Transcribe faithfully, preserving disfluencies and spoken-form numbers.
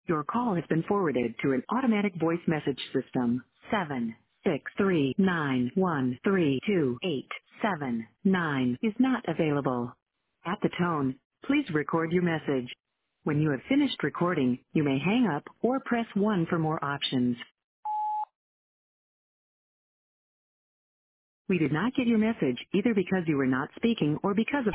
Your call has been forwarded to an automatic voice message system. Seven six three nine one three two eight seven nine is not available. At the tone, please record your message. When you have finished recording, you may hang up or press one for more options. We did not get your message either because you were not speaking or because of